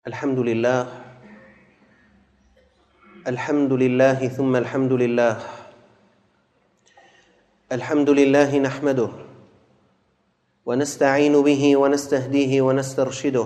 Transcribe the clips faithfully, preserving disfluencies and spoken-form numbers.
الحمد لله الحمد لله ثم الحمد لله الحمد لله نحمده ونستعين به ونستهديه ونسترشده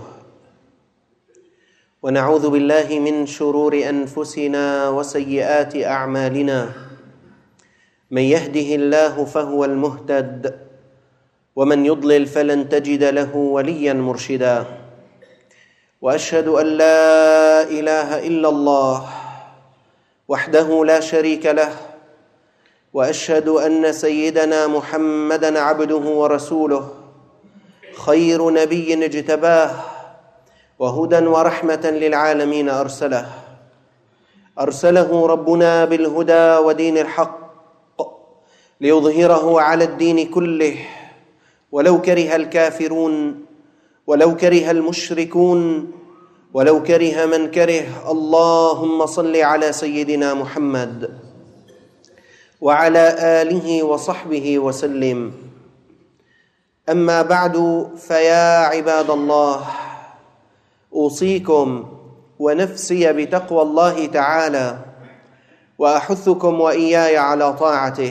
ونعوذ بالله من شرور أنفسنا وسيئات أعمالنا من يهده الله فهو المهتد ومن يضلل فلن تجد له وليا مرشدا وأشهد أن لا إله إلا الله وحده لا شريك له وأشهد أن سيدنا محمدًا عبده ورسوله خير نبي اجتباه وهدى ورحمة للعالمين أرسله أرسله ربنا بالهدى ودين الحق ليظهره على الدين كله ولو كره الكافرون ولو كره المشركون ولو كره من كره. اللهم صل على سيدنا محمد وعلى آله وصحبه وسلم. أما بعد، فيا عباد الله، أوصيكم ونفسي بتقوى الله تعالى، وأحثكم وإياي على طاعته،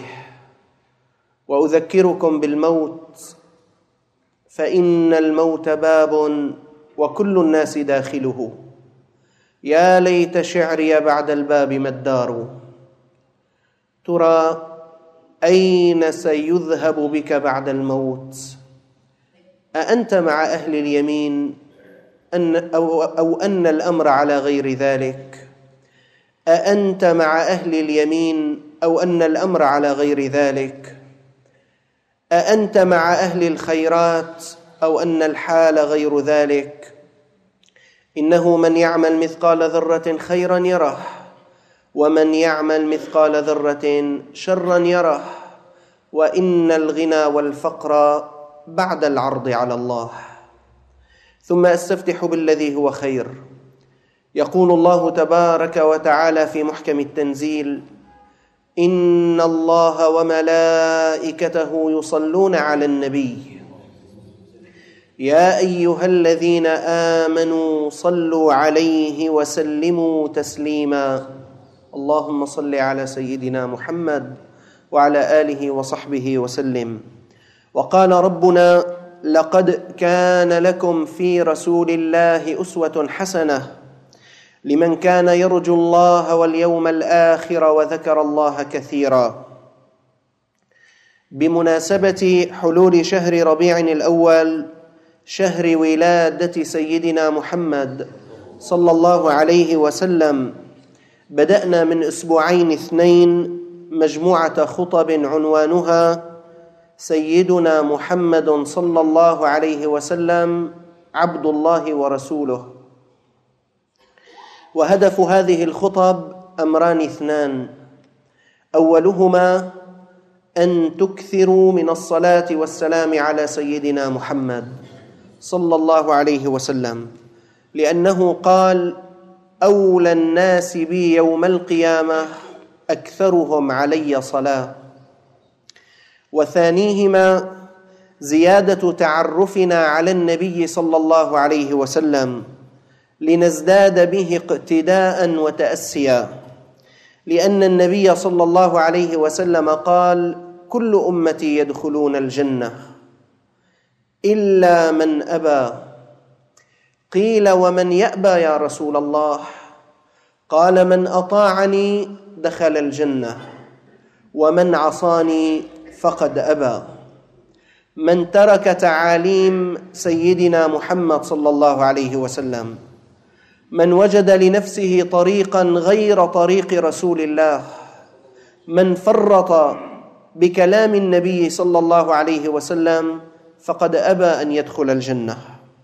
وأذكركم بالموت، فإن الموت باب وكل الناس داخله. يا ليت شعري بعد الباب ما الدار. ترى أين سيذهب بك بعد الموت؟ أأنت مع أهل اليمين أن أو, أو أن الأمر على غير ذلك؟ أأنت مع أهل اليمين أو أن الأمر على غير ذلك؟ أأنت مع أهل الخيرات أو أن الحال غير ذلك؟ إنه من يعمل مثقال ذرة خيرا يره، ومن يعمل مثقال ذرة شرا يره، وإن الغنى والفقر بعد العرض على الله. ثم أستفتح بالذي هو خير. يقول الله تبارك وتعالى في محكم التنزيل: إن الله وملائكته يصلون على النبي يا أيها الذين آمنوا صلوا عليه وسلموا تسليما. اللهم صل على سيدنا محمد وعلى آله وصحبه وسلم. وقال ربنا: لقد كان لكم في رسول الله أسوة حسنة لمن كان يرجو الله واليوم الآخر وذكر الله كثيرا. بمناسبة حلول شهر ربيع الأول، شهر ولادة سيدنا محمد صلى الله عليه وسلم، بدأنا من أسبوعين اثنين مجموعة خطب عنوانها سيدنا محمد صلى الله عليه وسلم عبد الله ورسوله. وهدف هذه الخطب أمران اثنان: أولهما أن تكثروا من الصلاة والسلام على سيدنا محمد صلى الله عليه وسلم، لأنه قال: أولى الناس بي يوم القيامة أكثرهم علي صلاة. وثانيهما زيادة تعرفنا على النبي صلى الله عليه وسلم لنزداد به اقتداء وتأسيا، لأن النبي صلى الله عليه وسلم قال: كل أمتي يدخلون الجنة إلا من أبى. قيل: ومن يأبى يا رسول الله؟ قال: من أطاعني دخل الجنة، ومن عصاني فقد أبى. من ترك تعاليم سيدنا محمد صلى الله عليه وسلم، من وجد لنفسه طريقا غير طريق رسول الله، من فرط بكلام النبي صلى الله عليه وسلم، فقد أبى أن يدخل الجنة.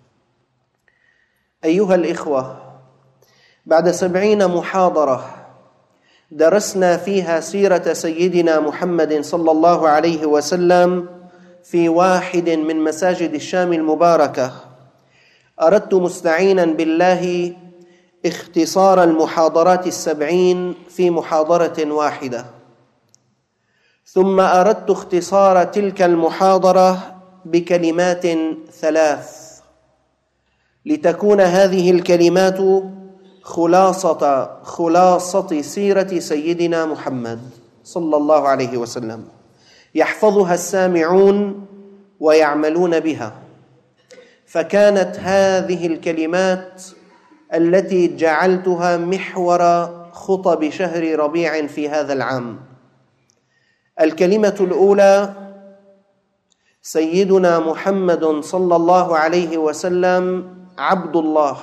أيها الإخوة، بعد سبعين محاضرة درسنا فيها سيرة سيدنا محمد صلى الله عليه وسلم في واحد من مساجد الشام المباركة، أردت مستعينا بالله اختصار المحاضرات السبعين في محاضرة واحدة، ثم أردت اختصار تلك المحاضرة بكلمات ثلاث: لتكون هذه الكلمات خلاصة خلاصة سيرة سيدنا محمد صلى الله عليه وسلم، يحفظها السامعون ويعملون بها. فكانت هذه الكلمات التي جعلتها محور خطب شهر ربيع في هذا العام. الكلمة الأولى: سيدنا محمد صلى الله عليه وسلم عبد الله،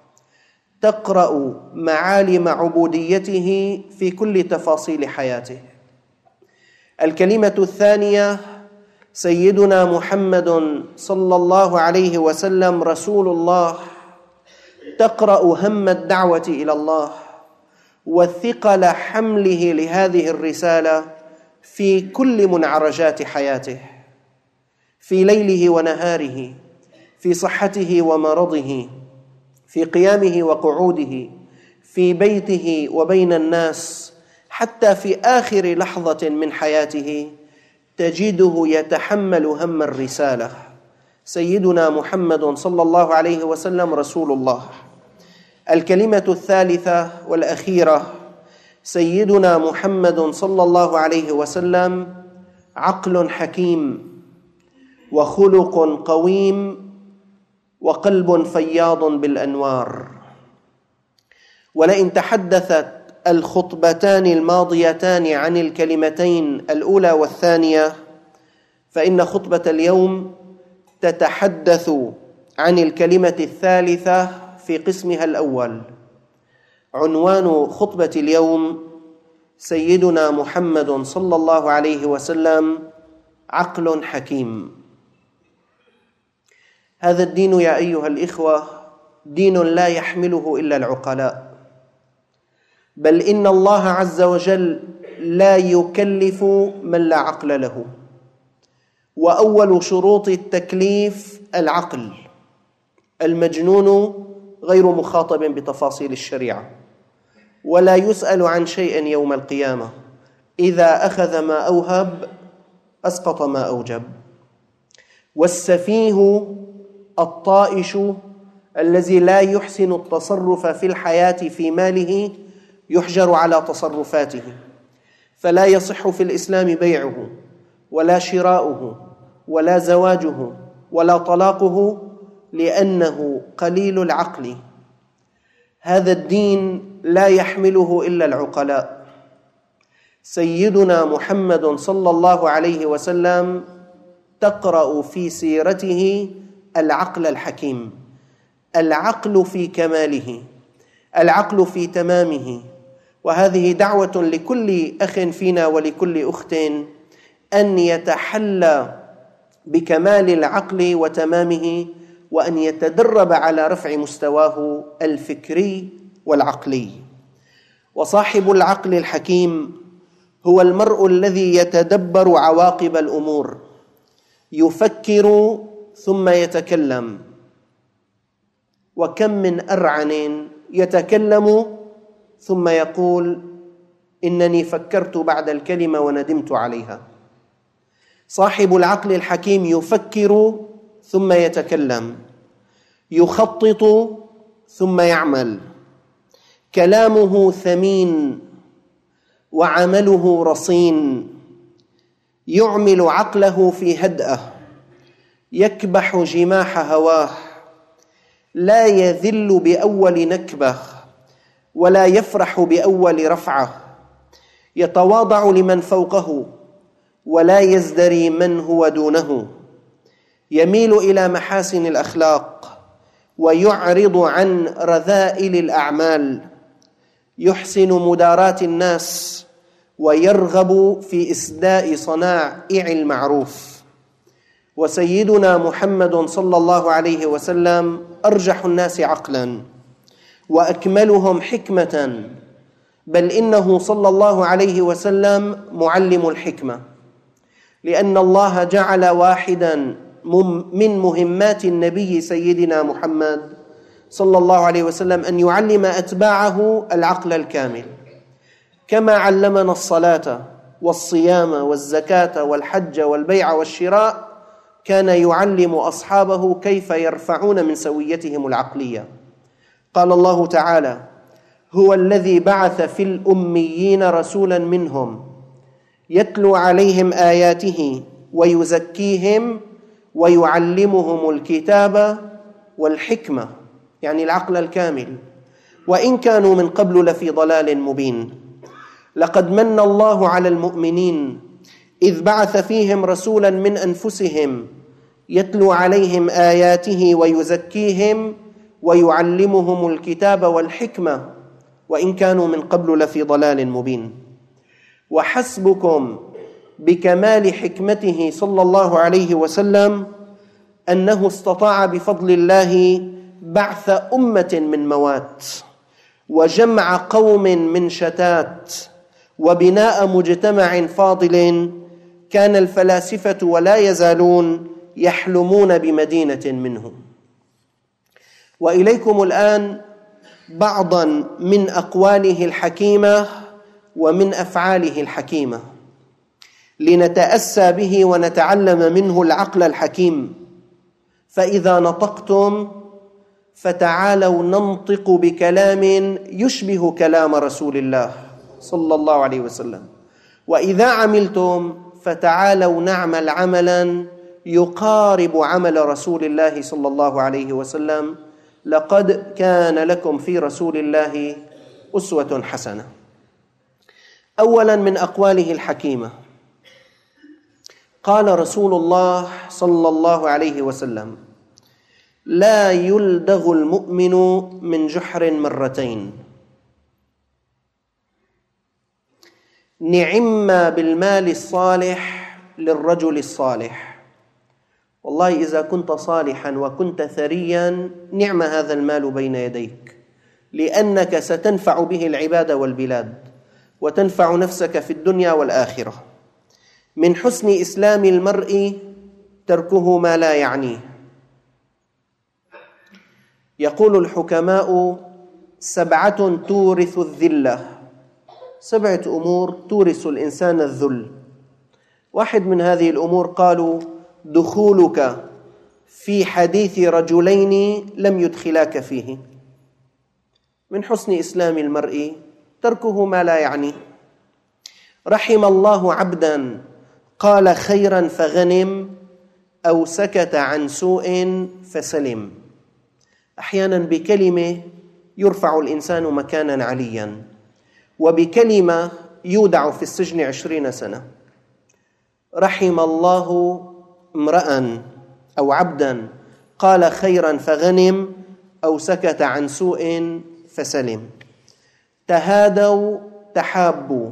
تقرأ معالم عبوديته في كل تفاصيل حياته. الكلمة الثانية: سيدنا محمد صلى الله عليه وسلم رسول الله، تقرأ هم الدعوة إلى الله وثقل حمله لهذه الرسالة في كل منعرجات حياته، في ليله ونهاره، في صحته ومرضه، في قيامه وقعوده، في بيته وبين الناس، حتى في آخر لحظة من حياته تجده يتحمل هم الرسالة. سيدنا محمد صلى الله عليه وسلم رسول الله. الكلمة الثالثة والأخيرة: سيدنا محمد صلى الله عليه وسلم عقل حكيم وخلق قويم وقلب فياض بالأنوار. ولئن تحدثت الخطبتان الماضيتان عن الكلمتين الأولى والثانية، فإن خطبة اليوم تتحدث عن الكلمة الثالثة في قسمها الأول. عنوان خطبة اليوم: سيدنا محمد صلى الله عليه وسلم عقل حكيم. هذا الدين يا أيها الإخوة دين لا يحمله إلا العقلاء، بل إن الله عز وجل لا يكلف من لا عقل له، وأول شروط التكليف العقل. المجنون غير مخاطب بتفاصيل الشريعة ولا يسأل عن شيء يوم القيامة، إذا أخذ ما أوهب أسقط ما أوجب. والسفيه الطائش الذي لا يحسن التصرف في الحياة في ماله يحجر على تصرفاته، فلا يصح في الإسلام بيعه ولا شراؤه ولا زواجه ولا طلاقه، لأنه قليل العقل. هذا الدين لا يحمله إلا العقلاء. سيدنا محمد صلى الله عليه وسلم تقرأ في سيرته العقل الحكيم، العقل في كماله، العقل في تمامه. وهذه دعوة لكل أخ فينا ولكل أخت أن يتحلى بكمال العقل وتمامه، وأن يتدرب على رفع مستواه الفكري والعقلي. وصاحب العقل الحكيم هو المرء الذي يتدبر عواقب الأمور، يفكر ثم يتكلم. وكم من أرعن يتكلم ثم يقول إنني فكرت بعد الكلمة وندمت عليها. صاحب العقل الحكيم يفكر ثم يتكلم، يخطط ثم يعمل، كلامه ثمين وعمله رصين، يعمل عقله في هدأه، يكبح جماح هواه، لا يذل بأول نكبة ولا يفرح بأول رفعة، يتواضع لمن فوقه ولا يزدري من هو دونه، يميل إلى محاسن الأخلاق ويعرض عن رذائل الأعمال، يحسن مداراة الناس ويرغب في إسداء صنائع المعروف. وسيدنا محمد صلى الله عليه وسلم أرجح الناس عقلاً وأكملهم حكمة، بل إنه صلى الله عليه وسلم معلم الحكمة، لأن الله جعل واحداً من مهمات النبي سيدنا محمد صلى الله عليه وسلم أن يعلم أتباعه العقل الكامل، كما علمنا الصلاة والصيام والزكاة والحج والبيع والشراء، كان يعلم أصحابه كيف يرفعون من سويتهم العقلية. قال الله تعالى: هو الذي بعث في الأميين رسولا منهم يتلو عليهم آياته ويزكيهم ويعلمهم الكتاب والحكمة، يعني العقل الكامل، وإن كانوا من قبل لفي ضلال مبين. لقد من الله على المؤمنين إذ بعث فيهم رسولا من أنفسهم يتلو عليهم آياته ويزكيهم ويعلمهم الكتاب والحكمة وإن كانوا من قبل لفي ضلال مبين. وحسبكم بكمال حكمته صلى الله عليه وسلم أنه استطاع بفضل الله بعث أمة من موات، وجمع قوم من شتات، وبناء مجتمع فاضل كان الفلاسفة ولا يزالون يحلمون بمدينة منه. وإليكم الآن بعضا من أقواله الحكيمة ومن أفعاله الحكيمة لنتأسى به ونتعلم منه العقل الحكيم. فإذا نطقتم فتعالوا ننطق بكلام يشبه كلام رسول الله صلى الله عليه وسلم، وإذا عملتم فتعالوا نعمل عملا يقارب عمل رسول الله صلى الله عليه وسلم. لقد كان لكم في رسول الله أسوة حسنة. أولا من أقواله الحكيمة، قال رسول الله صلى الله عليه وسلم: لا يلدغ المؤمن من جحر مرتين، نعم بالمال الصالح للرجل الصالح. والله إذا كنت صالحا وكنت ثريا نعم هذا المال بين يديك، لأنك ستنفع به العباد والبلاد وتنفع نفسك في الدنيا والآخرة. من حسن إسلام المرء تركه ما لا يعنيه. يقول الحكماء: سبعة تورث الذلة، سبعة أمور تورث الإنسان الذل. واحد من هذه الأمور قالوا: دخولك في حديث رجلين لم يدخلاك فيه. من حسن إسلام المرء تركه ما لا يعنيه. رحم الله عبدا قال خيرا فغنم أو سكت عن سوء فسلم. أحيانا بكلمة يرفع الإنسان مكانا عليا، وبكلمة يودع في السجن عشرين سنة. رحم الله امرأ أو عبدا قال خيرا فغنم أو سكت عن سوء فسلم. تهادوا تحابوا.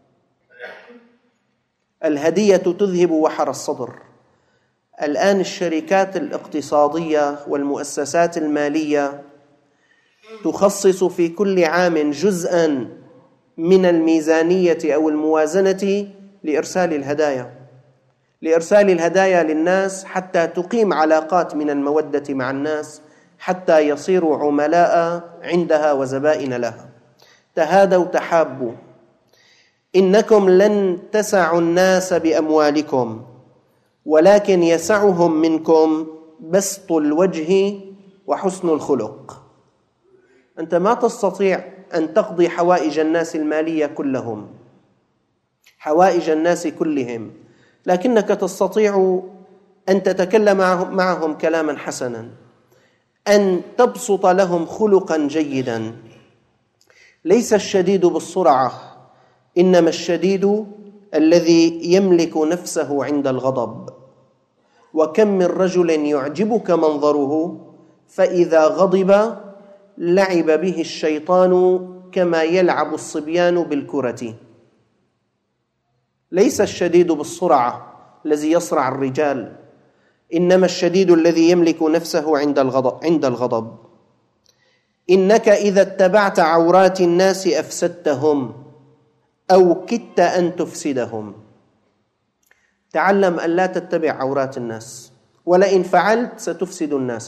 الهدية تذهب وحر الصدر. الآن الشركات الاقتصادية والمؤسسات المالية تخصص في كل عام جزءا من الميزانية أو الموازنة لإرسال الهدايا لإرسال الهدايا للناس حتى تقيم علاقات من المودة مع الناس، حتى يصيروا عملاء عندها وزبائن لها. تهادوا تحابوا. إنكم لن تسعوا الناس بأموالكم، ولكن يسعهم منكم بسط الوجه وحسن الخلق. أنت ما تستطيع أن تقضي حوائج الناس المالية كلهم، حوائج الناس كلهم، لكنك تستطيع أن تتكلم معهم كلاما حسنا، أن تبسط لهم خلقا جيدا. ليس الشديد بالسرعة، إنما الشديد الذي يملك نفسه عند الغضب. وكم من رجل يعجبك منظره فإذا غضب لعب به الشيطان كما يلعب الصبيان بالكرة. ليس الشديد بالسرعة الذي يصرع الرجال، إنما الشديد الذي يملك نفسه عند الغضب عند الغضب. إنك إذا اتبعت عورات الناس أفسدتهم أو كدت أن تفسدهم. تعلم أن لا تتبع عورات الناس، ولئن فعلت ستفسد الناس.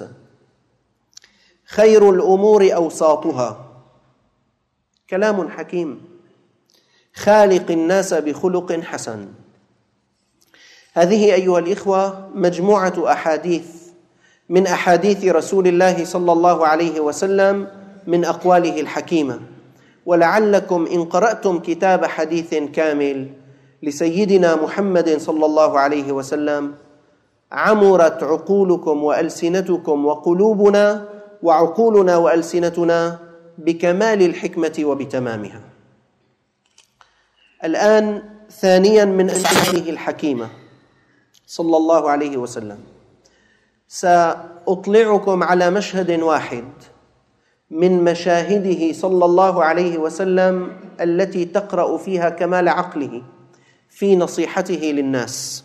خير الأمور أوساطها. كلام حكيم. خالق الناس بخلق حسن. هذه أيها الإخوة مجموعة أحاديث من أحاديث رسول الله صلى الله عليه وسلم من أقواله الحكيمة. ولعلكم إن قرأتم كتاب حديث كامل لسيدنا محمد صلى الله عليه وسلم عمرت عقولكم وألسنتكم وقلوبنا وعقولنا وألسنتنا بكمال الحكمة وبتمامها. الآن ثانيا من أنفسه الحكيمة صلى الله عليه وسلم سأطلعكم على مشهد واحد من مشاهده صلى الله عليه وسلم التي تقرأ فيها كمال عقله في نصيحته للناس.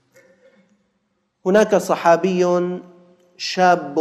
هناك صحابي شاب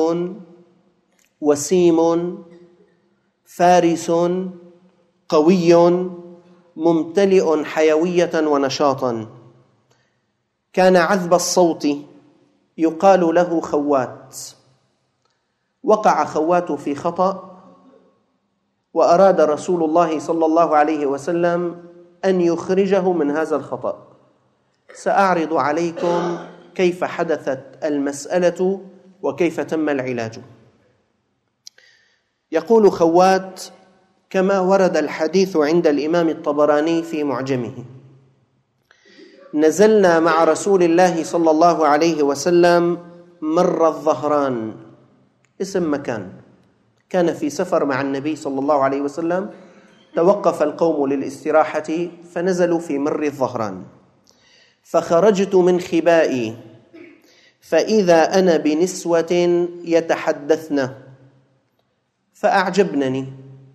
وسيم فارس قوي ممتلئ حيوية ونشاطا، كان عذب الصوت، يقال له خوات. وقع خوات في خطأ، وأراد رسول الله صلى الله عليه وسلم أن يخرجه من هذا الخطأ. سأعرض عليكم كيف حدثت المسألة وكيف تم العلاج. يقول خوات كما ورد الحديث عند الإمام الطبراني في معجمه: نزلنا مع رسول الله صلى الله عليه وسلم مر الظهران، اسم مكان، كان في سفر مع النبي صلى الله عليه وسلم، توقف القوم للاستراحة فنزلوا في مر الظهران، فخرجت من خبائي فإذا أنا بنسوة يتحدثن فأعجبنني،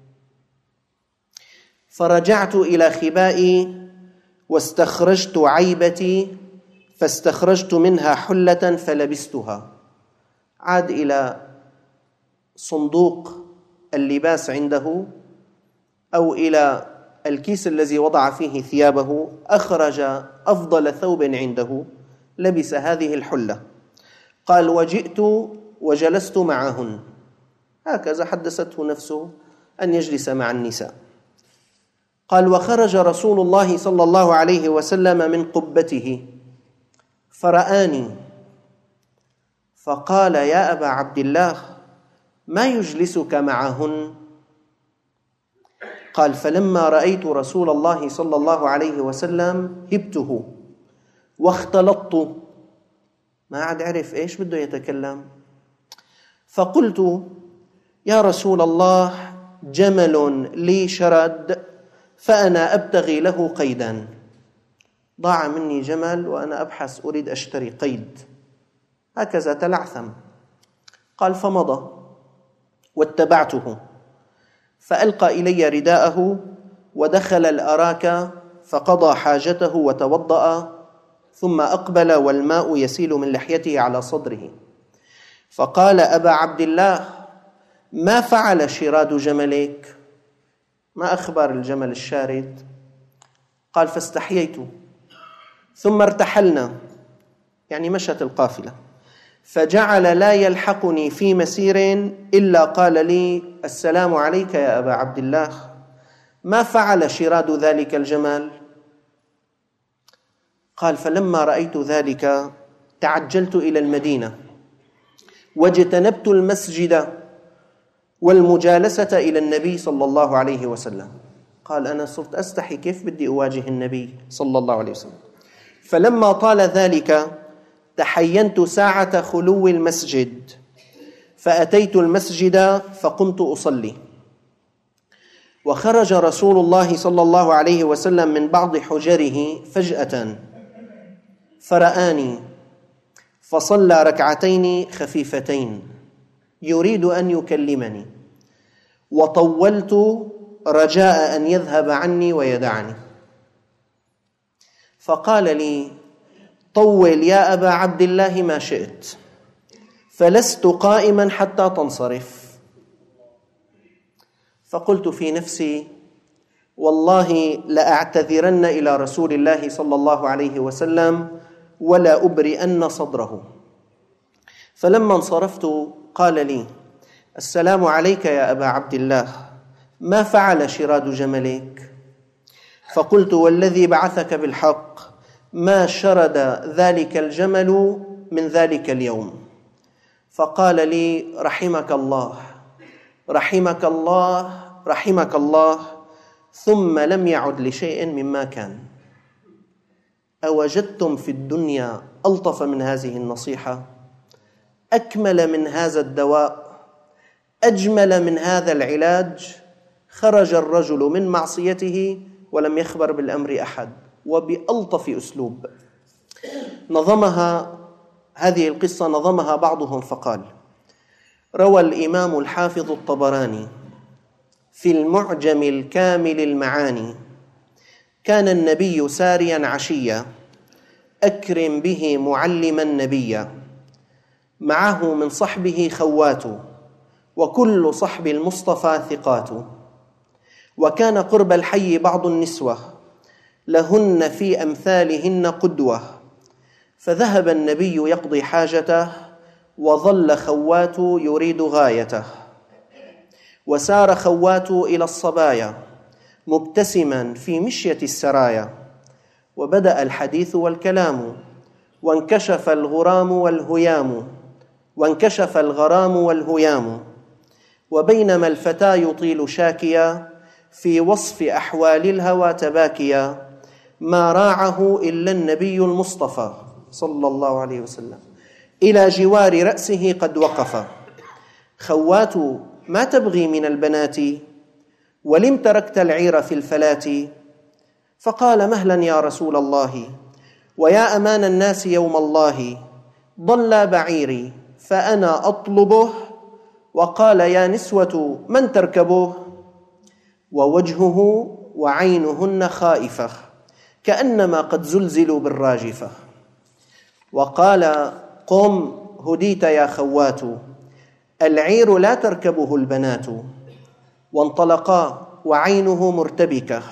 فرجعت إلى خبائي واستخرجت عيبتي فاستخرجت منها حلة فلبستها. عاد إلى صندوق اللباس عنده أو إلى الكيس الذي وضع فيه ثيابه، أخرج أفضل ثوب عنده، لبس هذه الحلة. قال: وجئت وجلست معهن. هكذا حدثته نفسه أن يجلس مع النساء. قال: وخرج رسول الله صلى الله عليه وسلم من قبته فرآني فقال: يا أبا عبد الله، ما يجلسك معهن؟ قال: فلما رأيت رسول الله صلى الله عليه وسلم هبته واختلطت، ما عاد عرف إيش بده يتكلم. فقلت: يا رسول الله، جمل لي شرد فأنا أبتغي له قيدا. ضاع مني جمل وأنا أبحث أريد أشتري قيد. هكذا تلعثم. قال: فمضى واتبعته، فألقى إلي رداءه ودخل الأراك فقضى حاجته وتوضأ، ثم أقبل والماء يسيل من لحيته على صدره، فقال: أبا عبد الله، ما فعل شراد جملك؟ ما أخبار الجمل الشارد؟ قال: فاستحييت. ثم ارتحلنا، يعني مشت القافلة، فجعل لا يلحقني في مسير إلا قال لي: السلام عليك يا أبا عبد الله، ما فعل شراد ذلك الجمال؟ قال: فلما رأيت ذلك تعجلت إلى المدينة واجتنبت المسجد والمجالسة إلى النبي صلى الله عليه وسلم. قال: أنا صرت أستحي، كيف بدي أواجه النبي صلى الله عليه وسلم؟ فلما طال ذلك تحينت ساعة خلو المسجد، فأتيت المسجد فقمت أصلي، وخرج رسول الله صلى الله عليه وسلم من بعض حجره فجأة فرآني فصلى ركعتين خفيفتين يريد أن يكلمني، وطولت رجاء أن يذهب عني ويدعني، فقال لي: طول يا أبا عبد الله ما شئت، فلست قائما حتى تنصرف. فقلت في نفسي: والله لأعتذرن إلى رسول الله صلى الله عليه وسلم ولا أبرئن صدره. فلما انصرفت قال لي: السلام عليك يا أبا عبد الله، ما فعل شراد جملك؟ فقلت: والذي بعثك بالحق ما شرد ذلك الجمل من ذلك اليوم. فقال لي: رحمك الله رحمك الله رحمك الله، ثم لم يعد لشيء مما كان. أوجدتم في الدنيا ألطف من هذه النصيحة؟ أكمل من هذا الدواء؟ أجمل من هذا العلاج؟ خرج الرجل من معصيته ولم يخبر بالأمر أحد، وبألطف أسلوب. نظمها هذه القصة نظمها بعضهم فقال: روى الإمام الحافظ الطبراني في المعجم الكامل المعاني: كان النبي ساريا عشيا، أكرم به معلما نبيا، معه من صحبه خوات، وكل صحب المصطفى ثقات. وكان قرب الحي بعض النسوة، لهن في أمثالهن قدوة. فذهب النبي يقضي حاجته، وظل خوات يريد غايته. وسار خوات إلى الصبايا مبتسما في مشية السرايا. وبدأ الحديث والكلام، وانكشف الغرام والهيام وانكشف الغرام والهيام. وبينما الفتى يطيل شاكيا في وصف أحوال الهوى تباكيا، ما راعه إلا النبي المصطفى صلى الله عليه وسلم، إلى جوار رأسه قد وقف. خوات ما تبغي من البنات، ولم تركت العير في الفلاة؟ فقال: مهلا يا رسول الله، ويا أمان الناس يوم الله، ضل بعيري فأنا أطلبه. وقال: يا نسوة من تركبه؟ ووجهه وعينهن خائفة، كأنما قد زلزلوا بالراجفة. وقال: قم هديت يا خوات، العير لا تركبه البنات. وانطلقا وعينه مرتبكة،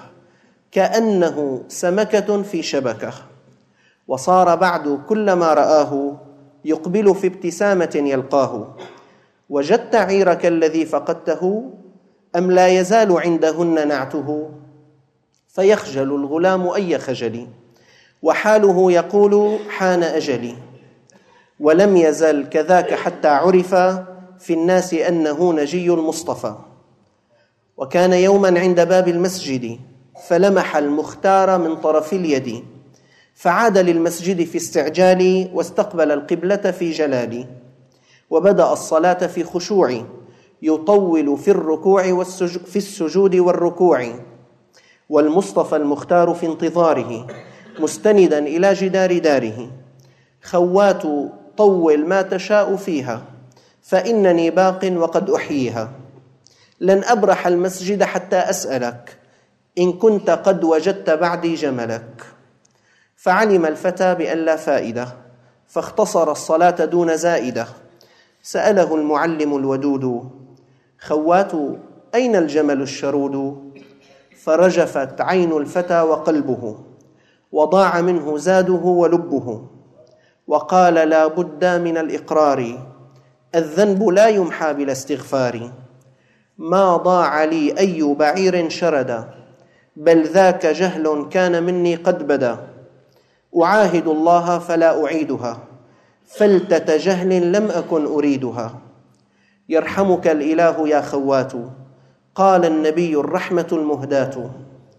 كأنه سمكة في شبكة. وصار بعد كلما رآه يقبل في ابتسامة يلقاه. وجدت عيرك الذي فقدته، أم لا يزال عندهن نعته؟ فيخجل الغلام أي خجل، وحاله يقول: حان أجلي. ولم يزل كذاك حتى عرف في الناس أنه نجي المصطفى. وكان يوما عند باب المسجد، فلمح المختار من طرف اليد، فعاد للمسجد في استعجال، واستقبل القبلة في جلال. وبدأ الصلاة في خشوع، يطول في الركوع والسجود في السجود والركوع. والمصطفى المختار في انتظاره، مستندا إلى جدار داره. خوات طول ما تشاء فيها، فإنني باق وقد أحييها. لن أبرح المسجد حتى أسألك، إن كنت قد وجدت بعدي جملك. فعلم الفتى بأن لا فائدة، فاختصر الصلاة دون زائدة. سأله المعلم الودود: خوات أين الجمل الشرود؟ فرجفت عين الفتى وقلبه، وضاع منه زاده ولبه. وقال: لا بد من الإقرار، الذنب لا يمحى بلا استغفار. ما ضاع لي أي بعير شردا، بل ذاك جهل كان مني قد بدا. أعاهد الله فلا أعيدها، فلتة جهل لم أكن أريدها. يرحمك الإله يا خوات، قال النبي الرحمة المهداة.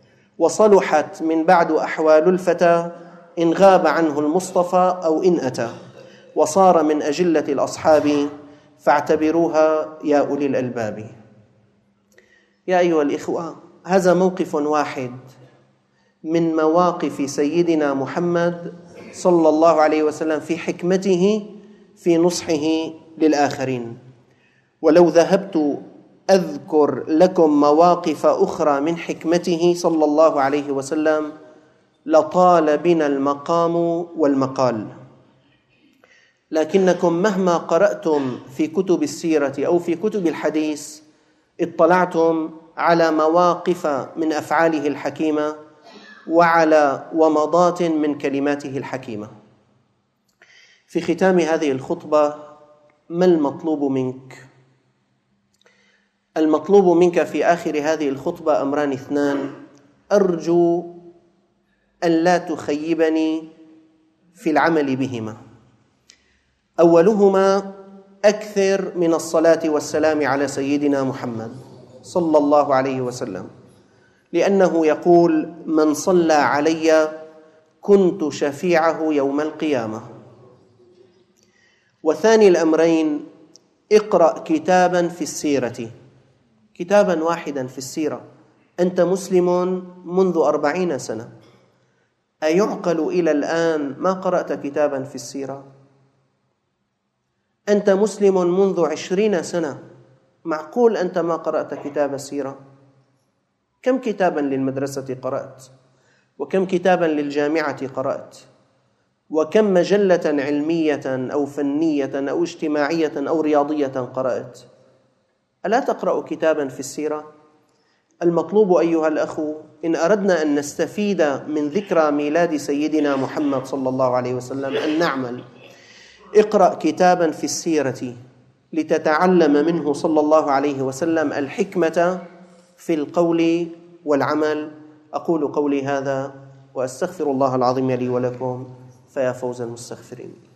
وصلحت من بعد أحوال الفتى، إن غاب عنه المصطفى أو إن أتى. وصار من أجلة الأصحاب، فاعتبروها يا أولي الألباب. يا أيها الإخوة، هذا موقف واحد من مواقف سيدنا محمد صلى الله عليه وسلم في حكمته في نصحه للآخرين. ولو ذهبت أذكر لكم مواقف أخرى من حكمته صلى الله عليه وسلم لطال بنا المقام والمقال. لكنكم مهما قرأتم في كتب السيرة أو في كتب الحديث اطلعتم على مواقف من أفعاله الحكيمة، وعلى ومضات من كلماته الحكيمة. في ختام هذه الخطبة، ما المطلوب منك؟ المطلوب منك في آخر هذه الخطبة أمران اثنان، أرجو أن لا تخيبني في العمل بهما. أولهما: أكثر من الصلاة والسلام على سيدنا محمد صلى الله عليه وسلم، لأنه يقول: من صلى علي كنت شفيعه يوم القيامة. وثاني الأمرين: اقرأ كتابا في السيرة، كتابا واحدا في السيرة. أنت مسلم منذ أربعين سنة، أيعقل إلى الآن ما قرأت كتابا في السيرة؟ أنت مسلم منذ عشرين سنة، معقول أنت ما قرأت كتاب السيرة؟ كم كتابا للمدرسة قرأت؟ وكم كتابا للجامعة قرأت؟ وكم مجلة علمية أو فنية أو اجتماعية أو رياضية قرأت؟ ألا تقرأ كتابا في السيرة؟ المطلوب أيها الأخ، إن أردنا أن نستفيد من ذكرى ميلاد سيدنا محمد صلى الله عليه وسلم أن نعمل. اقرأ كتابا في السيرة لتتعلم منه صلى الله عليه وسلم الحكمة في القول والعمل. أقول قولي هذا وأستغفر الله العظيم لي ولكم، فيا فوز المستغفرين.